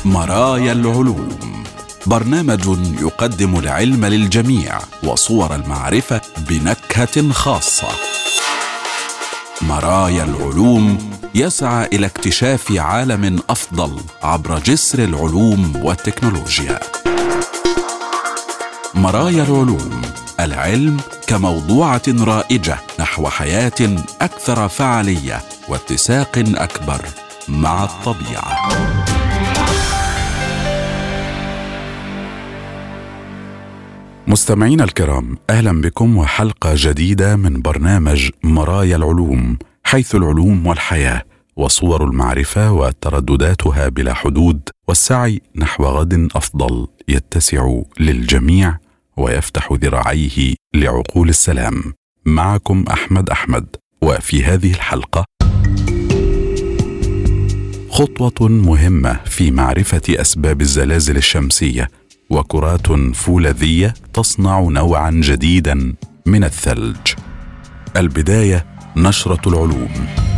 مرايا العلوم، برنامج يقدم العلم للجميع وصور المعرفة بنكهة خاصة. مرايا العلوم يسعى إلى اكتشاف عالم أفضل عبر جسر العلوم والتكنولوجيا. مرايا العلوم، العلم كموضوعة رائجة نحو حياة أكثر فعالية واتساق أكبر مع الطبيعة. مستمعينا الكرام، أهلا بكم وحلقة جديدة من برنامج مرايا العلوم، حيث العلوم والحياة وصور المعرفة وتردداتها بلا حدود، والسعي نحو غد أفضل يتسع للجميع ويفتح ذراعيه لعقول السلام. معكم أحمد، وفي هذه الحلقة خطوة مهمة في معرفة أسباب الزلازل الشمسية، وكرات فولاذية تصنع نوعا جديدا من الثلج. البداية نشرة العلوم.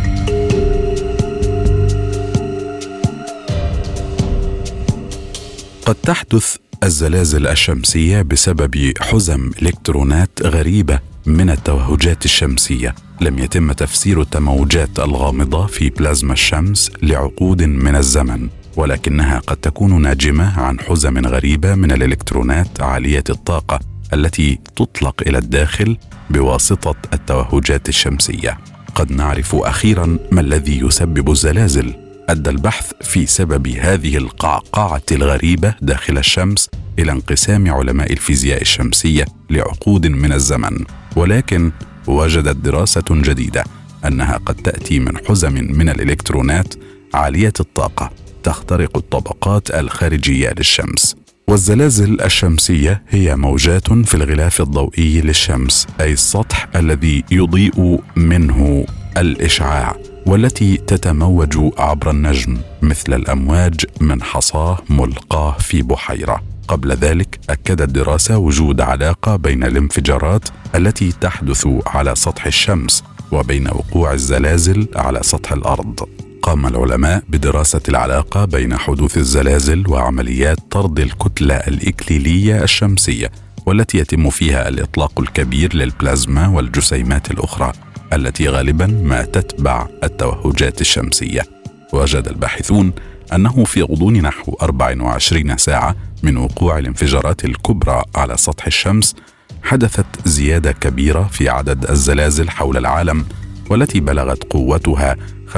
قد تحدث الزلازل الشمسية بسبب حزم إلكترونات غريبة من التوهجات الشمسية. لم يتم تفسير التموجات الغامضة في بلازما الشمس لعقود من الزمن، ولكنها قد تكون ناجمة عن حزم غريبة من الإلكترونات عالية الطاقة التي تطلق إلى الداخل بواسطة التوهجات الشمسية. قد نعرف أخيرا ما الذي يسبب الزلازل. أدى البحث في سبب هذه القعقعة الغريبة داخل الشمس إلى انقسام علماء الفيزياء الشمسية لعقود من الزمن، ولكن وجدت دراسة جديدة أنها قد تأتي من حزم من الإلكترونات عالية الطاقة تخترق الطبقات الخارجية للشمس. والزلازل الشمسية هي موجات في الغلاف الضوئي للشمس، أي السطح الذي يضيء منه الإشعاع، والتي تتموج عبر النجم مثل الأمواج من حصاة ملقاة في بحيرة. قبل ذلك أكدت دراسة وجود علاقة بين الانفجارات التي تحدث على سطح الشمس وبين وقوع الزلازل على سطح الأرض. قام العلماء بدراسة العلاقة بين حدوث الزلازل وعمليات طرد الكتلة الإكليلية الشمسية، والتي يتم فيها الإطلاق الكبير للبلازما والجسيمات الأخرى التي غالبا ما تتبع التوهجات الشمسية. وجد الباحثون أنه في غضون نحو 24 ساعة من وقوع الانفجارات الكبرى على سطح الشمس حدثت زيادة كبيرة في عدد الزلازل حول العالم، والتي بلغت قوتها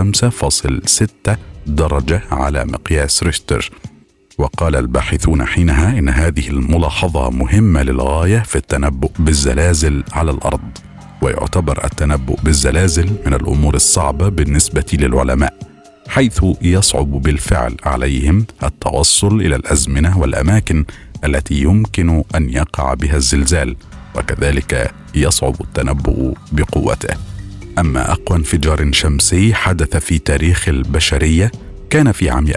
5.6 درجة على مقياس ريشتر. وقال الباحثون حينها إن هذه الملاحظة مهمة للغاية في التنبؤ بالزلازل على الأرض، ويعتبر التنبؤ بالزلازل من الأمور الصعبة بالنسبة للعلماء، حيث يصعب بالفعل عليهم التوصل إلى الأزمنة والأماكن التي يمكن أن يقع بها الزلزال، وكذلك يصعب التنبؤ بقوته. أما أقوى انفجار شمسي حدث في تاريخ البشرية كان في عام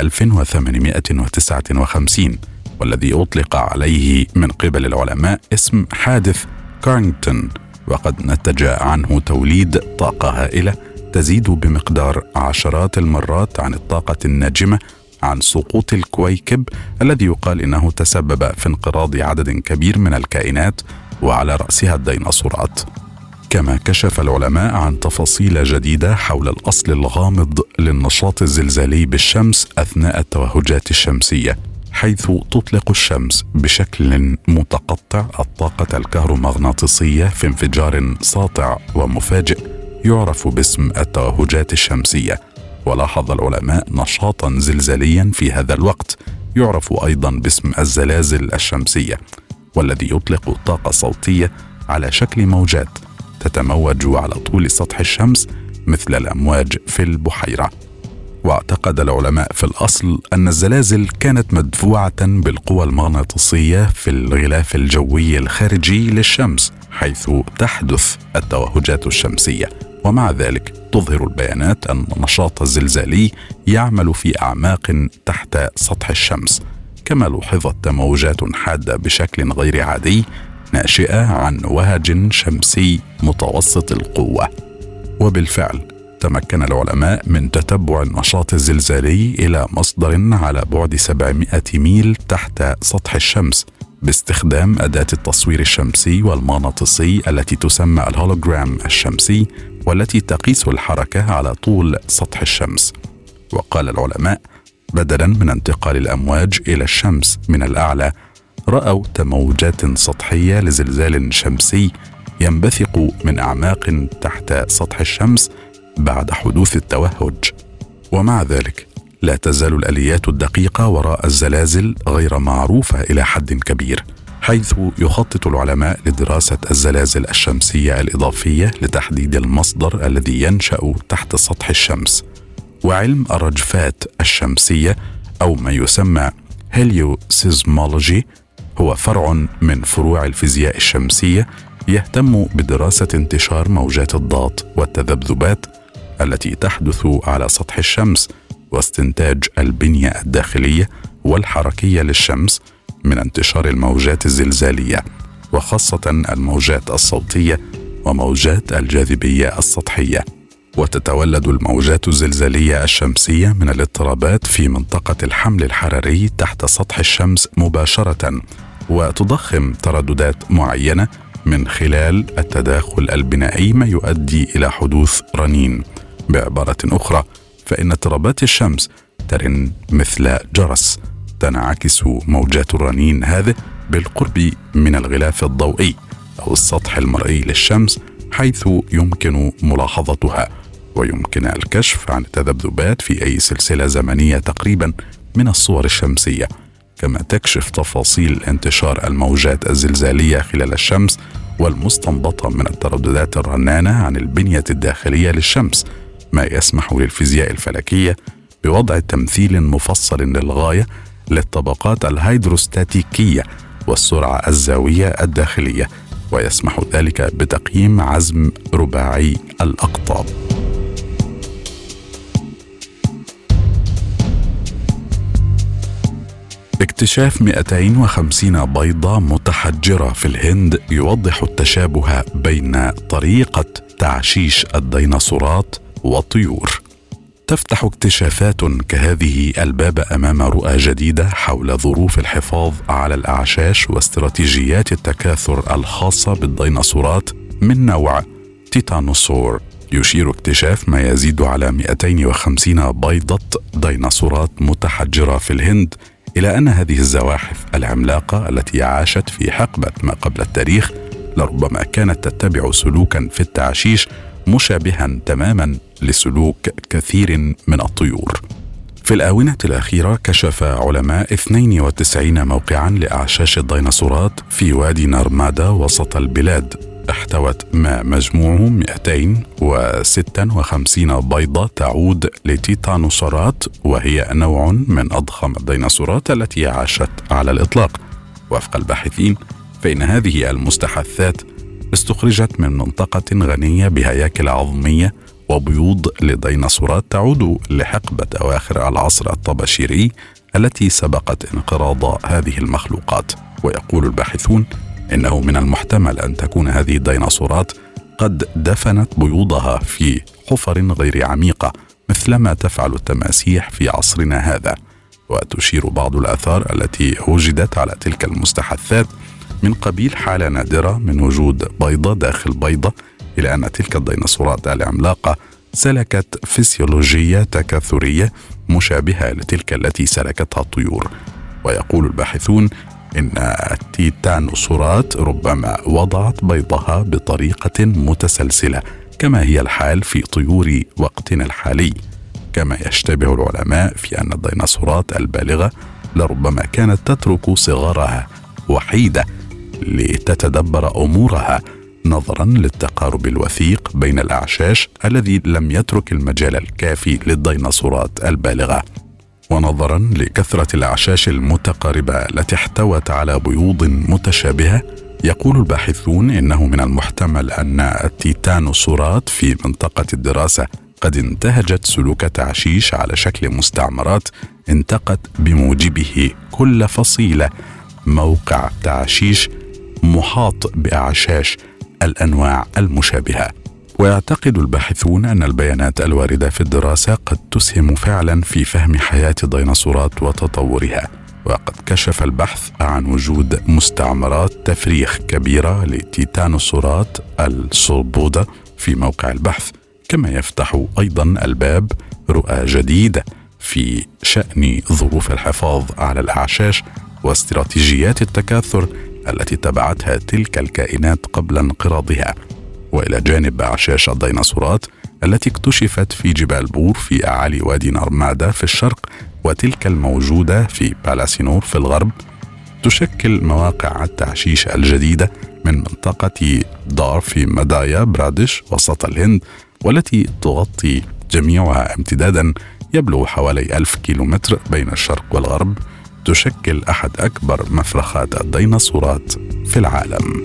1859، والذي أطلق عليه من قبل العلماء اسم حادث كارنغتون، وقد نتج عنه توليد طاقة هائلة تزيد بمقدار عشرات المرات عن الطاقة الناجمة عن سقوط الكويكب الذي يقال إنه تسبب في انقراض عدد كبير من الكائنات وعلى رأسها الديناصورات. كما كشف العلماء عن تفاصيل جديدة حول الأصل الغامض للنشاط الزلزالي بالشمس أثناء التوهجات الشمسية، حيث تطلق الشمس بشكل متقطع الطاقة الكهرومغناطيسية في انفجار ساطع ومفاجئ يعرف باسم التوهجات الشمسية. ولاحظ العلماء نشاطا زلزاليا في هذا الوقت يعرف أيضا باسم الزلازل الشمسية، والذي يطلق طاقة صوتية على شكل موجات تتموج على طول سطح الشمس مثل الأمواج في البحيرة. واعتقد العلماء في الأصل أن الزلازل كانت مدفوعة بالقوى المغناطيسية في الغلاف الجوي الخارجي للشمس حيث تحدث التوهجات الشمسية، ومع ذلك تظهر البيانات أن النشاط الزلزالي يعمل في أعماق تحت سطح الشمس، كما لوحظت تموجات حادة بشكل غير عادي ناشئة عن وهج شمسي متوسط القوة. وبالفعل تمكن العلماء من تتبع النشاط الزلزالي إلى مصدر على بعد 700 ميل تحت سطح الشمس باستخدام أداة التصوير الشمسي والمغناطيسي التي تسمى الهولوجرام الشمسي، والتي تقيس الحركة على طول سطح الشمس. وقال العلماء: بدلاً من انتقال الأمواج إلى الشمس من الأعلى، رأوا تموجات سطحية لزلزال شمسي ينبثق من أعماق تحت سطح الشمس بعد حدوث التوهج. ومع ذلك لا تزال الآليات الدقيقة وراء الزلازل غير معروفة إلى حد كبير، حيث يخطط العلماء لدراسة الزلازل الشمسية الإضافية لتحديد المصدر الذي ينشأ تحت سطح الشمس. وعلم الرجفات الشمسية أو ما يسمى هيليوسيزمولوجي هو فرع من فروع الفيزياء الشمسية يهتم بدراسة انتشار موجات الضغط والتذبذبات التي تحدث على سطح الشمس، واستنتاج البنية الداخلية والحركية للشمس من انتشار الموجات الزلزالية، وخاصة الموجات الصوتية وموجات الجاذبية السطحية. وتتولد الموجات الزلزالية الشمسية من الاضطرابات في منطقة الحمل الحراري تحت سطح الشمس مباشرة، وتضخم ترددات معينة من خلال التداخل البنائي، ما يؤدي إلى حدوث رنين. بعبارة أخرى، فإن اضطرابات الشمس ترن مثل جرس، تنعكس موجات الرنين هذه بالقرب من الغلاف الضوئي أو السطح المرئي للشمس، حيث يمكن ملاحظتها، ويمكن الكشف عن التذبذبات في أي سلسلة زمنية تقريبا من الصور الشمسية، كما تكشف تفاصيل انتشار الموجات الزلزالية خلال الشمس والمستنبطة من الترددات الرنانة عن البنية الداخلية للشمس، ما يسمح للفيزياء الفلكية بوضع تمثيل مفصل للغاية للطبقات الهيدروستاتيكية والسرعة الزاوية الداخلية، ويسمح ذلك بتقييم عزم رباعي الأقطاب. اكتشاف 250 بيضة متحجرة في الهند يوضح التشابه بين طريقة تعشيش الديناصورات والطيور. تفتح اكتشافات كهذه الباب أمام رؤى جديدة حول ظروف الحفاظ على الأعشاش واستراتيجيات التكاثر الخاصة بالديناصورات من نوع تيتانوسور. يشير اكتشاف ما يزيد على 250 بيضة ديناصورات متحجرة في الهند إلى أن هذه الزواحف العملاقة التي عاشت في حقبة ما قبل التاريخ لربما كانت تتبع سلوكا في التعشيش مشابها تماما لسلوك كثير من الطيور. في الآونة الأخيرة كشف علماء 92 موقعا لأعشاش الديناصورات في وادي نرمادا وسط البلاد، احتوت ما مجموعه 256 بيضة تعود لتيتانوسورات، وهي نوع من أضخم الديناصورات التي عاشت على الإطلاق. وفق الباحثين فإن هذه المستحثات استخرجت من منطقة غنية بهياكل عظمية وبيوض لديناصورات تعود لحقبة أواخر العصر الطباشيري التي سبقت انقراض هذه المخلوقات. ويقول الباحثون إنه من المحتمل أن تكون هذه الديناصورات قد دفنت بيوضها في حفر غير عميقة مثلما تفعل التماسيح في عصرنا هذا. وتشير بعض الآثار التي وجدت على تلك المستحثات من قبيل حالة نادرة من وجود بيضة داخل بيضة إلى أن تلك الديناصورات العملاقة سلكت فسيولوجية تكاثرية مشابهة لتلك التي سلكتها الطيور. ويقول الباحثون إن التيتانوسورات ربما وضعت بيضها بطريقة متسلسلة كما هي الحال في طيور وقتنا الحالي، كما يشتبه العلماء في أن الديناصورات البالغة لربما كانت تترك صغارها وحيدة لتتدبر أمورها نظرا للتقارب الوثيق بين الأعشاش الذي لم يترك المجال الكافي للديناصورات البالغة. ونظرا لكثرة الأعشاش المتقاربة التي احتوت على بيوض متشابهة، يقول الباحثون إنه من المحتمل أن التيتانوسورات في منطقة الدراسة قد انتهجت سلوك تعشيش على شكل مستعمرات انتقت بموجبه كل فصيلة موقع تعشيش محاط بأعشاش الأنواع المشابهة. ويعتقد الباحثون أن البيانات الواردة في الدراسة قد تسهم فعلا في فهم حياة الديناصورات وتطورها. وقد كشف البحث عن وجود مستعمرات تفريخ كبيرة لتيتانوسورات السوربودا في موقع البحث، كما يفتح أيضا الباب رؤى جديدة في شأن ظروف الحفاظ على الأعشاش واستراتيجيات التكاثر التي تبعتها تلك الكائنات قبل انقراضها. وإلى جانب أعشاش الديناصورات التي اكتشفت في جبال بور في أعالي وادي نرمادا في الشرق، وتلك الموجودة في بالاسينور في الغرب، تشكل مواقع التعشيش الجديدة من منطقة دار في مدايا برادش وسط الهند، والتي تغطي جميعها امتدادا يبلغ حوالي 1000 كيلومتر بين الشرق والغرب، تشكل أحد أكبر مفرخات الديناصورات في العالم.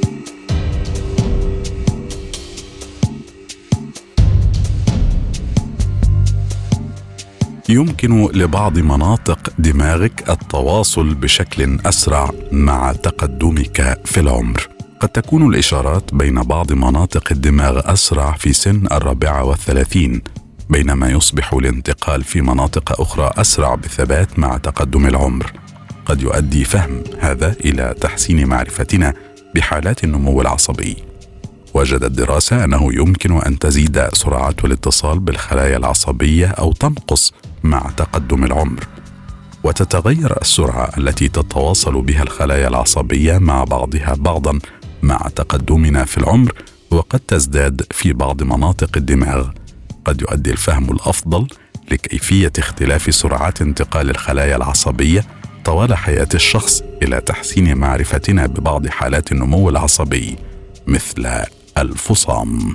يمكن لبعض مناطق دماغك التواصل بشكل أسرع مع تقدمك في العمر. قد تكون الإشارات بين بعض مناطق الدماغ أسرع في سن 34، بينما يصبح الانتقال في مناطق أخرى أسرع بثبات مع تقدم العمر. قد يؤدي فهم هذا إلى تحسين معرفتنا بحالات النمو العصبي. وجدت دراسة أنه يمكن أن تزيد سرعة الاتصال بالخلايا العصبية أو تنقص مع تقدم العمر، وتتغير السرعة التي تتواصل بها الخلايا العصبية مع بعضها بعضا مع تقدمنا في العمر، وقد تزداد في بعض مناطق الدماغ. قد يؤدي الفهم الأفضل لكيفية اختلاف سرعات انتقال الخلايا العصبية طوال حياة الشخص إلى تحسين معرفتنا ببعض حالات النمو العصبي مثل الفصام.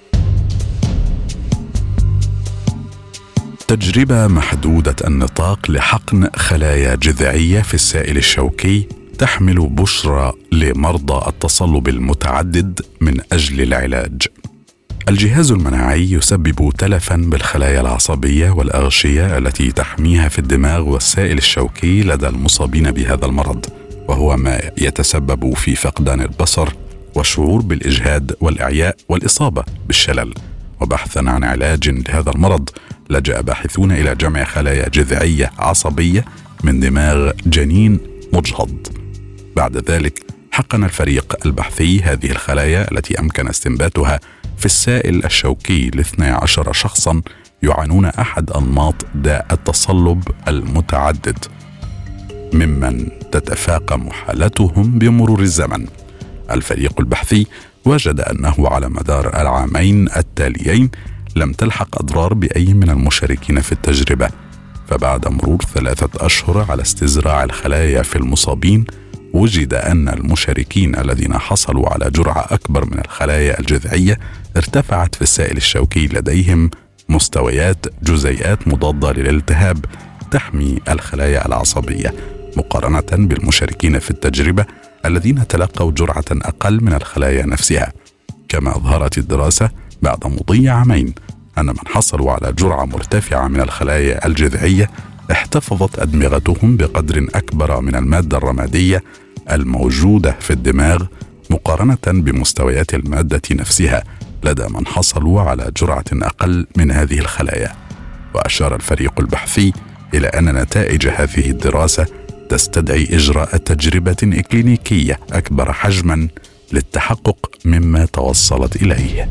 تجربة محدودة النطاق لحقن خلايا جذعية في السائل الشوكي تحمل بشرى لمرضى التصلب المتعدد من أجل العلاج. الجهاز المناعي يسبب تلفا بالخلايا العصبية والأغشية التي تحميها في الدماغ والسائل الشوكي لدى المصابين بهذا المرض، وهو ما يتسبب في فقدان البصر والشعور بالإجهاد والإعياء والإصابة بالشلل. وبحثا عن علاج لهذا المرض لجأ باحثون إلى جمع خلايا جذعية عصبية من دماغ جنين مجهض. بعد ذلك حقن الفريق البحثي هذه الخلايا التي أمكن استنباتها في السائل الشوكي ل12 شخصا يعانون أحد أنماط داء التصلب المتعدد، ممن تتفاقم حالتهم بمرور الزمن. الفريق البحثي وجد أنه على مدار العامين التاليين لم تلحق أضرار بأي من المشاركين في التجربة. فبعد مرور 3 أشهر على استزراع الخلايا في المصابين، وجد أن المشاركين الذين حصلوا على جرعة أكبر من الخلايا الجذعية ارتفعت في السائل الشوكي لديهم مستويات جزيئات مضادة للالتهاب تحمي الخلايا العصبية، مقارنة بالمشاركين في التجربة الذين تلقوا جرعة أقل من الخلايا نفسها. كما أظهرت الدراسة بعد مضي عامين أن من حصلوا على جرعة مرتفعة من الخلايا الجذعية احتفظت أدمغتهم بقدر أكبر من المادة الرمادية الموجودة في الدماغ مقارنة بمستويات المادة نفسها لدى من حصلوا على جرعة أقل من هذه الخلايا. وأشار الفريق البحثي إلى أن نتائج هذه الدراسة تستدعي إجراء تجربة إكلينيكية أكبر حجما للتحقق مما توصلت إليه.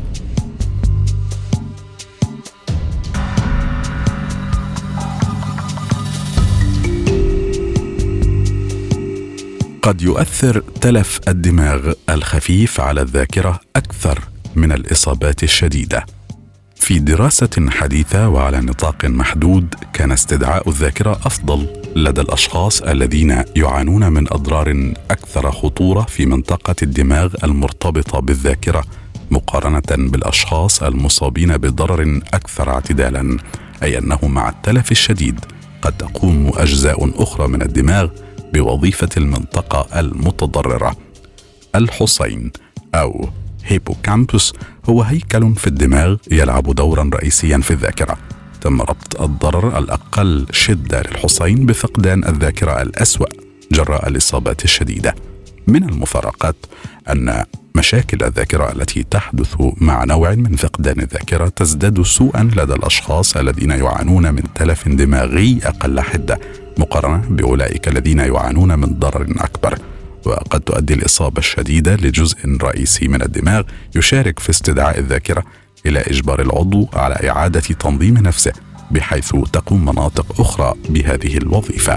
قد يؤثر تلف الدماغ الخفيف على الذاكرة أكثر من الإصابات الشديدة. في دراسة حديثة وعلى نطاق محدود، كان استدعاء الذاكرة أفضل لدى الأشخاص الذين يعانون من أضرار أكثر خطورة في منطقة الدماغ المرتبطة بالذاكرة مقارنة بالأشخاص المصابين بضرر أكثر اعتدالا، أي أنه مع التلف الشديد قد تقوم أجزاء أخرى من الدماغ بوظيفة المنطقة المتضررة. الحصين أو هيبوكامبوس هو هيكل في الدماغ يلعب دورا رئيسيا في الذاكرة. تم ربط الضرر الأقل شدة للحصين بفقدان الذاكرة الأسوأ جراء الإصابات الشديدة. من المفارقات أن مشاكل الذاكرة التي تحدث مع نوع من فقدان الذاكرة تزداد سوءا لدى الأشخاص الذين يعانون من تلف دماغي أقل حدة مقارنة بأولئك الذين يعانون من ضرر أكبر. وقد تؤدي الإصابة الشديدة لجزء رئيسي من الدماغ يشارك في استدعاء الذاكرة إلى إجبار العضو على إعادة تنظيم نفسه، بحيث تقوم مناطق أخرى بهذه الوظيفة.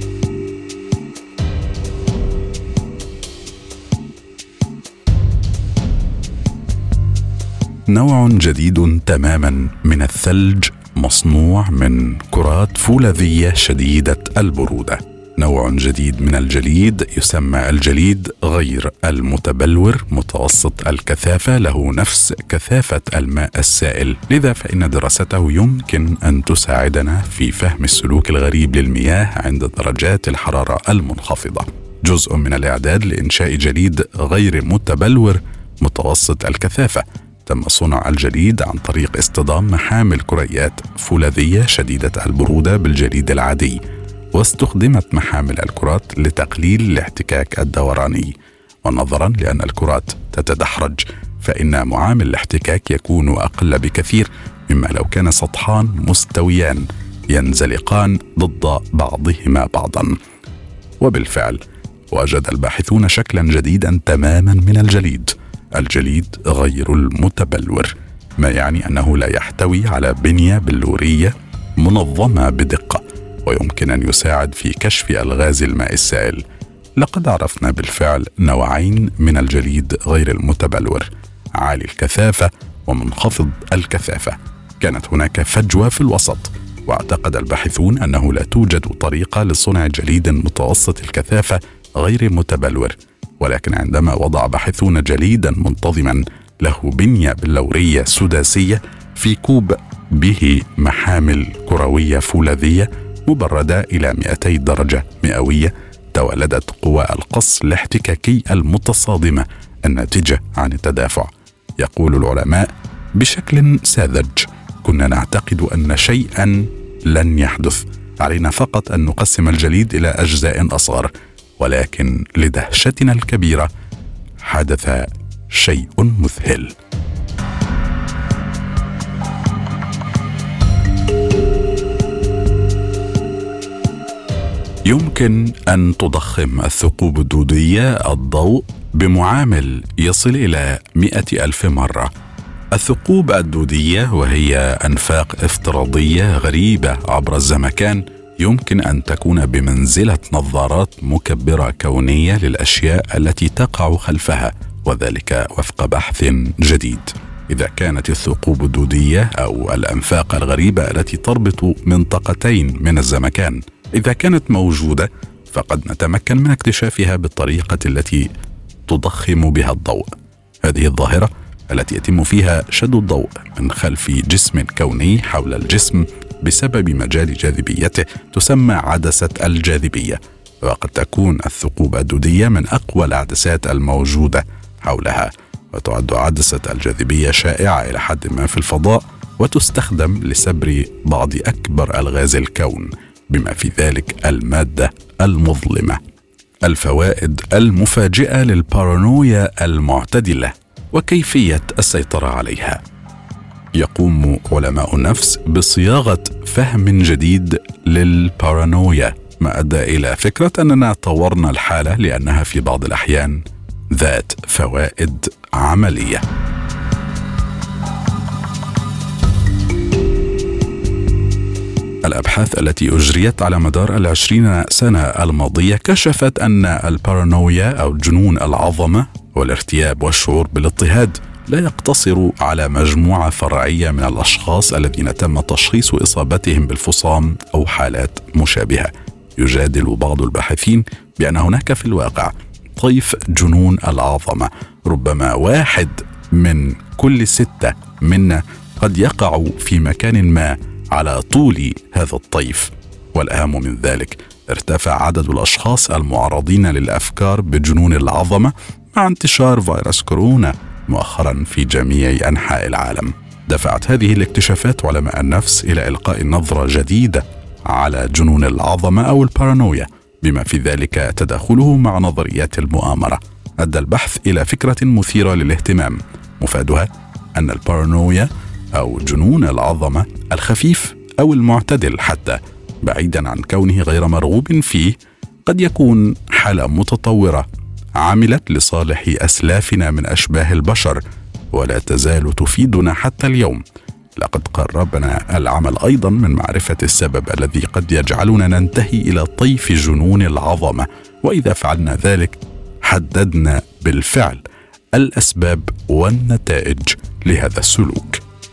نوع جديد تماما من الثلج مصنوع من كرات فولاذية شديدة البرودة. نوع جديد من الجليد يسمى الجليد غير المتبلور متوسط الكثافة، له نفس كثافة الماء السائل، لذا فإن دراسته يمكن أن تساعدنا في فهم السلوك الغريب للمياه عند درجات الحرارة المنخفضة. جزء من الإعداد لإنشاء جليد غير متبلور متوسط الكثافة. تم صنع الجليد عن طريق اصطدام محامل كريات فولاذية شديدة البرودة بالجليد العادي، واستخدمت محامل الكرات لتقليل الاحتكاك الدوراني. ونظرا لأن الكرات تتدحرج فإن معامل الاحتكاك يكون أقل بكثير مما لو كان سطحان مستويان ينزلقان ضد بعضهما بعضا. وبالفعل وجد الباحثون شكلا جديدا تماما من الجليد غير المتبلور، ما يعني أنه لا يحتوي على بنية بلورية منظمة بدقة، ويمكن أن يساعد في كشف ألغاز الماء السائل. لقد عرفنا بالفعل نوعين من الجليد غير المتبلور: عالي الكثافة ومنخفض الكثافة. كانت هناك فجوة في الوسط، واعتقد الباحثون أنه لا توجد طريقة لصنع جليد متوسط الكثافة غير متبلور، ولكن عندما وضع باحثون جليدا منتظما له بنية بلورية سداسية في كوب به محامل كروية فولاذية مبردة إلى 200 درجة مئوية، تولدت قوى القص الاحتكاكي المتصادمة الناتجة عن التدافع. يقول العلماء بشكل ساذج: كنا نعتقد أن شيئا لن يحدث، علينا فقط أن نقسم الجليد إلى أجزاء أصغر، ولكن لدهشتنا الكبيرة حدث شيء مذهل. يمكن أن تضخم الثقوب الدودية الضوء بمعامل يصل إلى 100,000 مرة. الثقوب الدودية وهي أنفاق افتراضية غريبة عبر الزمكان يمكن أن تكون بمنزلة نظارات مكبرة كونية للأشياء التي تقع خلفها، وذلك وفق بحث جديد. إذا كانت الثقوب الدودية أو الأنفاق الغريبة التي تربط منطقتين من الزمكان إذا كانت موجودة، فقد نتمكن من اكتشافها بالطريقة التي تضخم بها الضوء. هذه الظاهرة التي يتم فيها شد الضوء من خلف جسم كوني حول الجسم بسبب مجال جاذبيته تسمى عدسة الجاذبية، وقد تكون الثقوب الدودية من أقوى العدسات الموجودة حولها، وتعد عدسة الجاذبية شائعة إلى حد ما في الفضاء، وتستخدم لسبر بعض أكبر ألغاز الكون بما في ذلك المادة المظلمة. الفوائد المفاجئة للبارانويا المعتدلة وكيفية السيطرة عليها. يقوم علماء النفس بصياغة فهم جديد للبارانويا، ما أدى إلى فكرة أننا طورنا الحالة لأنها في بعض الأحيان ذات فوائد عملية. الأبحاث التي أجريت على مدار 20 سنة الماضية كشفت أن البارانويا أو جنون العظمة والارتياب والشعور بالاضطهاد لا يقتصر على مجموعة فرعية من الأشخاص الذين تم تشخيص إصابتهم بالفصام أو حالات مشابهة. يجادل بعض الباحثين بأن هناك في الواقع طيف جنون العظمة، ربما 1 من كل 6 منا قد يقع في مكان ما على طول هذا الطيف. والأهم من ذلك، ارتفع عدد الأشخاص المعرضين للأفكار بجنون العظمة مع انتشار فيروس كورونا مؤخرا في جميع أنحاء العالم. دفعت هذه الاكتشافات علماء النفس إلى إلقاء نظرة جديدة على جنون العظمة أو البارانويا، بما في ذلك تداخله مع نظريات المؤامرة. أدى البحث إلى فكرة مثيرة للاهتمام، مفادها أن البارانويا أو جنون العظمة الخفيف أو المعتدل حتى، بعيدا عن كونه غير مرغوب فيه، قد يكون حالة متطورة عملت لصالح أسلافنا من أشباه البشر، ولا تزال تفيدنا حتى اليوم. لقد قربنا العمل أيضا من معرفة السبب الذي قد يجعلنا ننتهي إلى طيف جنون العظمة، وإذا فعلنا ذلك حددنا بالفعل الأسباب والنتائج لهذا السلوك.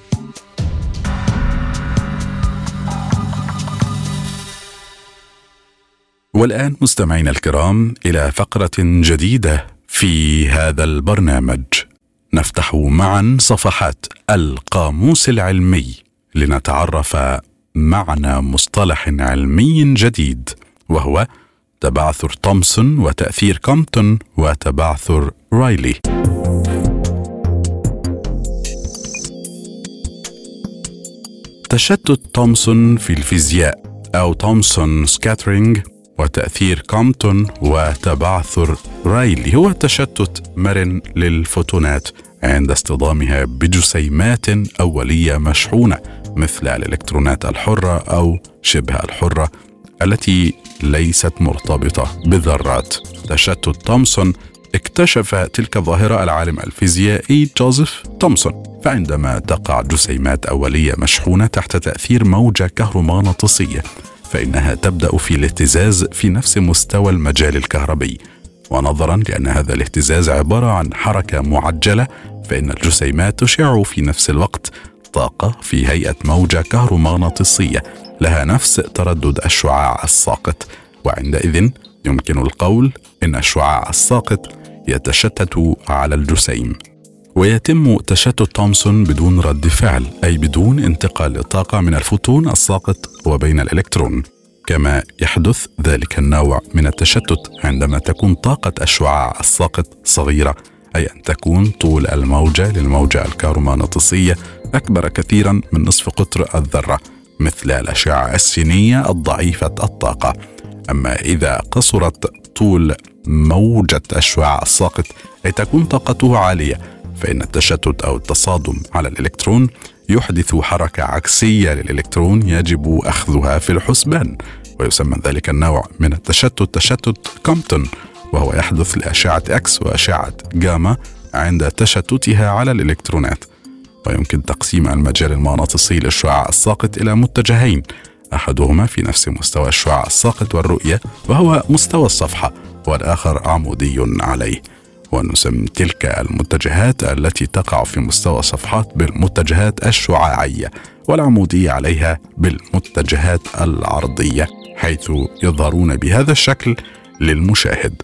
والآن مستمعينا الكرام إلى فقرة جديدة في هذا البرنامج، نفتح معا صفحات القاموس العلمي لنتعرف معنى مصطلح علمي جديد، وهو تبعثر تومسون وتأثير كومبتون وتبعثر رايلي. تشتت تومسون في الفيزياء أو تومسون سكاترينج وتأثير كومبتون وتبعثر رايلي هو تشتت مرن للفوتونات عند اصطدامها بجسيمات أولية مشحونة مثل الإلكترونات الحرة أو شبه الحرة التي ليست مرتبطة بالذرات. تشتت تومسون اكتشف تلك الظاهرة العالم الفيزيائي جوزيف تومسون، فعندما تقع جسيمات أولية مشحونة تحت تأثير موجة كهرومغناطيسية فإنها تبدأ في الاهتزاز في نفس مستوى المجال الكهربي، ونظرا لأن هذا الاهتزاز عبارة عن حركة معجلة فإن الجسيمات تشع في نفس الوقت طاقة في هيئة موجة كهرومغناطيسية لها نفس تردد الشعاع الساقط، وعندئذ يمكن القول إن الشعاع الساقط يتشتت على الجسيم. ويتم تشتت تومسون بدون رد فعل، أي بدون انتقال الطاقة من الفوتون الساقط وبين الإلكترون، كما يحدث ذلك النوع من التشتت عندما تكون طاقة الشعاع الساقط صغيرة، أي أن تكون طول الموجة للموجة الكهرومغناطيسية أكبر كثيرا من نصف قطر الذرة، مثل الأشعة السينية الضعيفة الطاقة. أما إذا قصرت طول موجة الشعاع الساقط أي تكون طاقته عالية، فإن التشتت أو التصادم على الإلكترون يحدث حركة عكسية للإلكترون يجب أخذها في الحسبان، ويسمى ذلك النوع من التشتت تشتت كومبتون، وهو يحدث لأشعة إكس وأشعة جاما عند تشتتها على الإلكترونات. ويمكن تقسيم المجال المغناطيسي للشعاع الساقط إلى متجهين، أحدهما في نفس مستوى الشعاع الساقط والرؤية وهو مستوى الصفحة، والآخر عمودي عليه، ونسمي تلك المتجهات التي تقع في مستوى الصفحات بالمتجهات الشعاعية، والعمودية عليها بالمتجهات العرضية، حيث يظهرون بهذا الشكل للمشاهد.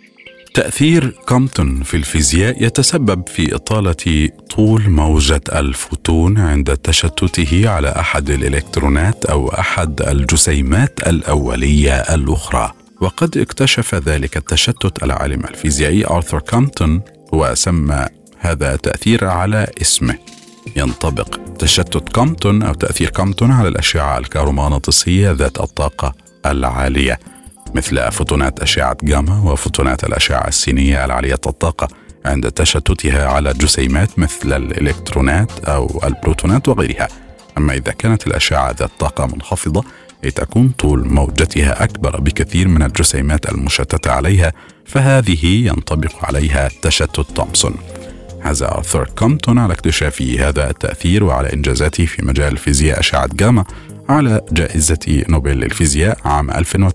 تأثير كومبتون في الفيزياء يتسبب في إطالة طول موجة الفوتون عند تشتته على أحد الإلكترونات أو أحد الجسيمات الأولية الأخرى. وقد اكتشف ذلك التشتت العالم الفيزيائي آرثر كومبتون وسمى هذا التأثير على اسمه. ينطبق تشتت كومبتون أو تأثير كومبتون على الأشعة الكهرومغناطيسية ذات الطاقة العالية مثل فوتونات أشعة جاما وفوتونات الأشعة السينية العالية الطاقة عند تشتتها على جسيمات مثل الإلكترونات أو البروتونات وغيرها. أما إذا كانت الأشعة ذات طاقة منخفضة تكون طول موجتها أكبر بكثير من الجسيمات المشتتة عليها، فهذه ينطبق عليها تشتت تومسون. حاز آرثر كومبتون على اكتشافه هذا التأثير وعلى إنجازاته في مجال الفيزياء أشعة جاما على جائزة نوبل للفيزياء عام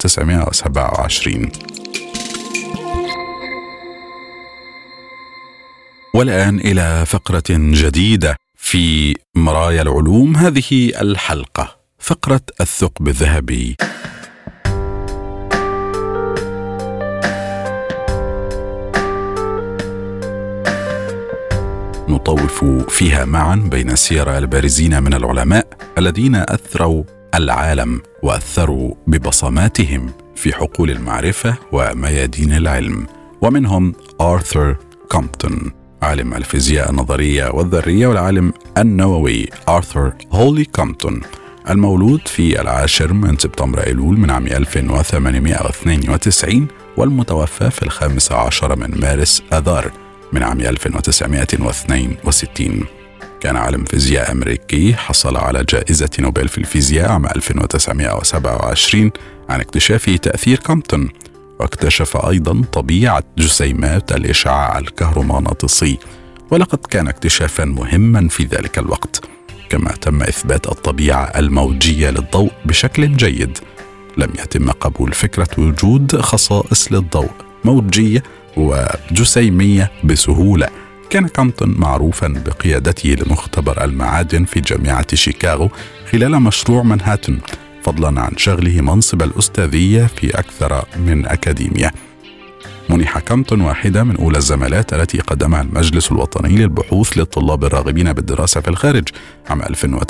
1927. والآن إلى فقرة جديدة في مرايا العلوم، هذه الحلقة فقرة الثقب الذهبي. نطوف فيها معا بين السيرة البارزين من العلماء الذين أثروا العالم وأثروا ببصماتهم في حقول المعرفة وميادين العلم، ومنهم آرثر كومبتون عالم الفيزياء النظرية والذرية، والعالم النووي آرثر هولي كومبتون المولود في 10 من سبتمبر أيلول من عام 1892 والمتوفى في 15 من مارس آذار من عام 1962. كان عالم فيزياء أمريكي حصل على جائزة نوبل في الفيزياء عام 1927 عن اكتشاف تأثير كومبتون، واكتشف أيضا طبيعة جسيمات الإشعاع الكهرومغناطيسي، ولقد كان اكتشافا مهما في ذلك الوقت. كما تم إثبات الطبيعة الموجية للضوء بشكل جيد. لم يتم قبول فكرة وجود خصائص للضوء موجية وجسيمية بسهولة. كان كومبتون معروفا بقيادته لمختبر المعادن في جامعة شيكاغو خلال مشروع مانهاتن، فضلا عن شغله منصب الأستاذية في أكثر من أكاديمية. منح كومبتون واحدة من أولى الزمالات التي قدمها المجلس الوطني للبحوث للطلاب الراغبين بالدراسة في الخارج عام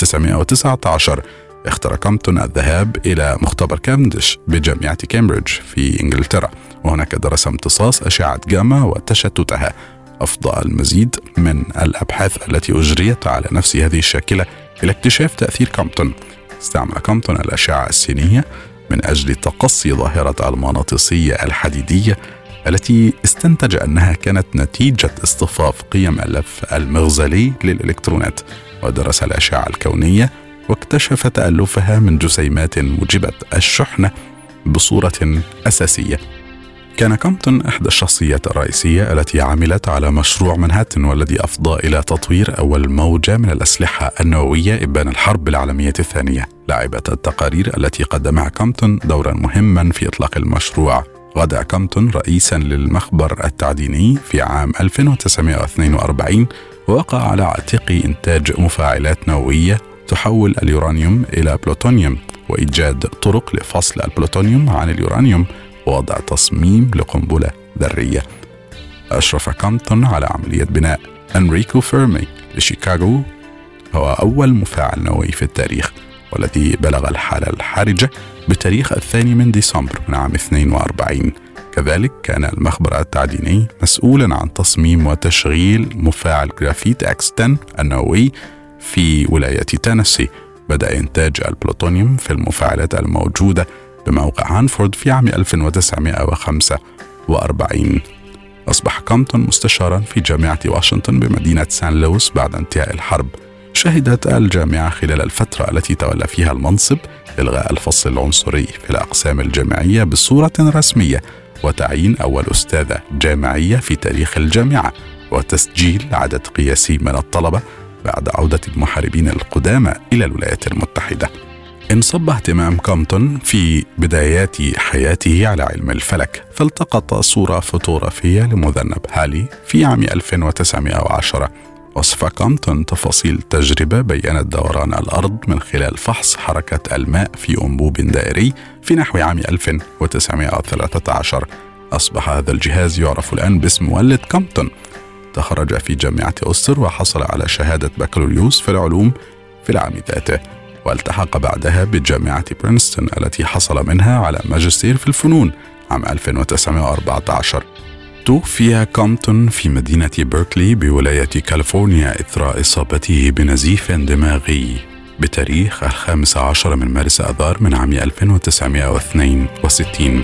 1919. اختار كومبتون الذهاب إلى مختبر كافنديش بجامعة كامبريدج في إنجلترا، وهناك درس امتصاص أشعة جاما وتشتتها. أفضى المزيد من الأبحاث التي أجريت على نفس هذه الشاكلة إلى اكتشاف تأثير كومبتون. استعمل كومبتون الأشعة السينية من أجل تقصي ظاهرة المغناطيسية الحديدية التي استنتج أنها كانت نتيجة اصطفاف قيم اللف المغزلي للإلكترونات، ودرس الأشعة الكونية واكتشف تألفها من جسيمات موجبة الشحنة بصورة أساسية. كان كومبتون إحدى الشخصيات الرئيسية التي عملت على مشروع مانهاتن، والذي أفضى إلى تطوير أول موجة من الأسلحة النووية إبان الحرب العالمية الثانية. لعبت التقارير التي قدمها كومبتون دورا مهما في إطلاق المشروع. غدا كومبتون رئيسا للمخبر التعديني في عام 1942، ووقع على عاتقه إنتاج مفاعلات نووية تحول اليورانيوم إلى بلوتونيوم، وإيجاد طرق لفصل البلوتونيوم عن اليورانيوم، ووضع تصميم لقنبلة ذرية. أشرف كومبتون على عملية بناء أنريكو فيرمي لشيكاغو، هو أول مفاعل نووي في التاريخ، والذي بلغ الحالة الحرجة بتاريخ 2 ديسمبر من عام 42. كذلك كان المخبر التعديني مسؤولا عن تصميم وتشغيل مفاعل جرافيت X10 النووي في ولاية تينيسي. بدأ إنتاج البلوتونيوم في المفاعلات الموجودة بموقع هانفورد في عام 1945. أصبح كومبتون مستشارا في جامعة واشنطن بمدينة سان لويس بعد انتهاء الحرب. شهدت الجامعة خلال الفترة التي تولى فيها المنصب إلغاء الفصل العنصري في الأقسام الجامعية بصورة رسمية، وتعيين أول أستاذة جامعية في تاريخ الجامعة، وتسجيل عدد قياسي من الطلبة بعد عودة المحاربين القدامى إلى الولايات المتحدة. انصب اهتمام كومبتون في بدايات حياته على علم الفلك، فالتقط صورة فوتوغرافية لمذنب هالي في عام 1910. وصف كومبتون تفاصيل تجربة بيّنت دوران الأرض من خلال فحص حركة الماء في أنبوب دائري في نحو عام 1913. أصبح هذا الجهاز يعرف الآن باسم مولد كومبتون. تخرج في جامعة أوستر وحصل على شهادة بكالوريوس في العلوم في العام ذاته، والتحق بعدها بجامعة برينستون التي حصل منها على ماجستير في الفنون عام 1914. توفي كومبتون في مدينة بيركلي بولاية كاليفورنيا إثر إصابته بنزيف دماغي بتاريخ 15 من مارس آذار من عام 1962.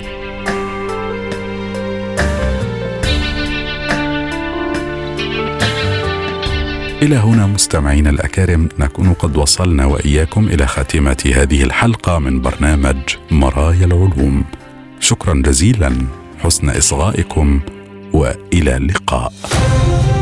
إلى هنا مستمعين الأكارم نكون قد وصلنا وإياكم إلى خاتمة هذه الحلقة من برنامج مرايا العلوم. شكرا جزيلا، حسن إصغائكم، وإلى اللقاء.